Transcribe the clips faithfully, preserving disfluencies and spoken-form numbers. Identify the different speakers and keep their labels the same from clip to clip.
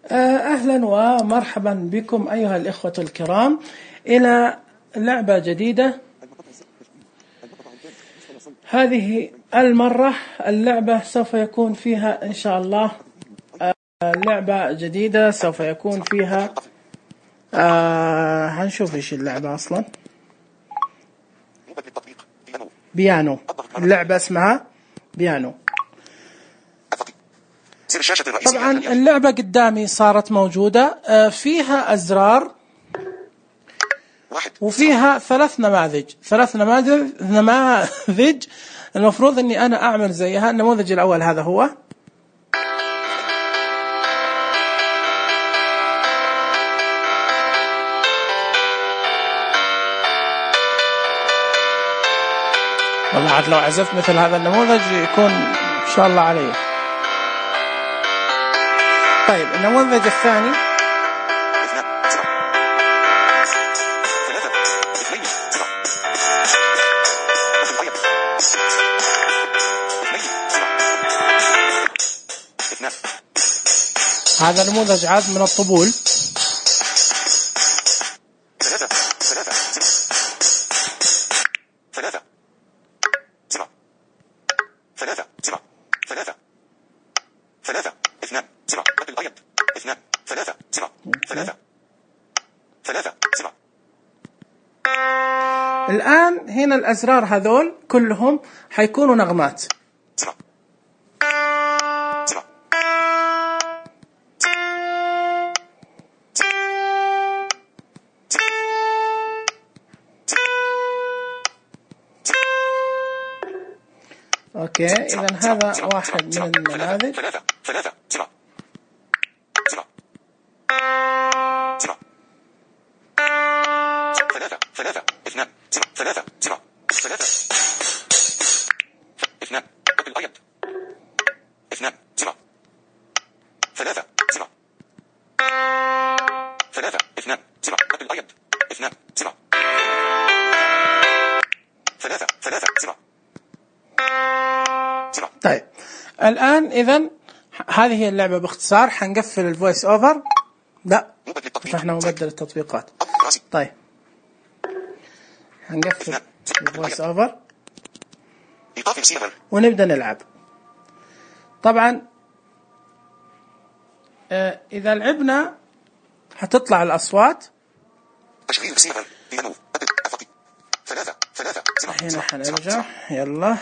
Speaker 1: أهلا ومرحبا بكم أيها الإخوة الكرام إلى لعبة جديدة. هذه المرة اللعبة سوف يكون فيها إن شاء الله لعبة جديدة، سوف يكون فيها آه هنشوف إيش اللعبة أصلا. بيانو، اللعبة اسمها بيانو. طبعا اللعبة قدامي صارت موجودة، فيها أزرار وفيها ثلاث نماذج ثلاث نماذج نماذج المفروض أني أنا أعمل زيها. النموذج الأول هذا هو، والله عاد لو عزفت مثل هذا النموذج يكون إن شاء الله عليه. طيب النموذج الثاني هذا نموذج عاد من الطبول. الآن هنا الأزرار هذول كلهم حيكونوا نغمات. أوكي، إذا هذا واحد من النماذج. طيب الآن إذن هذه هي اللعبة باختصار. حنقفل الفويس أوفر. لا، فتحنا مبدل التطبيقات. طيب حنقفل الفويس أوفر ونبدأ نلعب. طبعا آه إذا لعبنا حتطلع الأصوات. هنا حنرجع، يلا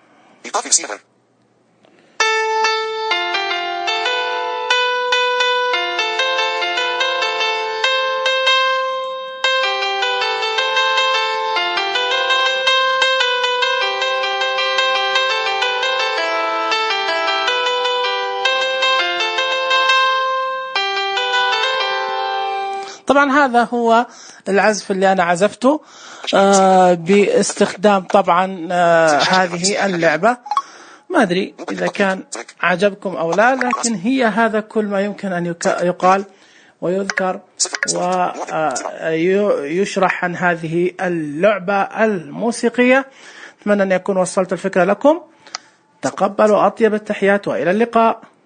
Speaker 1: طبعا هذا هو العزف اللي أنا عزفته آه باستخدام طبعا آه هذه اللعبة. ما أدري إذا كان عجبكم أو لا، لكن هي هذا كل ما يمكن أن يقال ويذكر ويشرح عن هذه اللعبة الموسيقية. أتمنى أن يكون وصلت الفكرة لكم. تقبلوا أطيب التحيات وإلى اللقاء.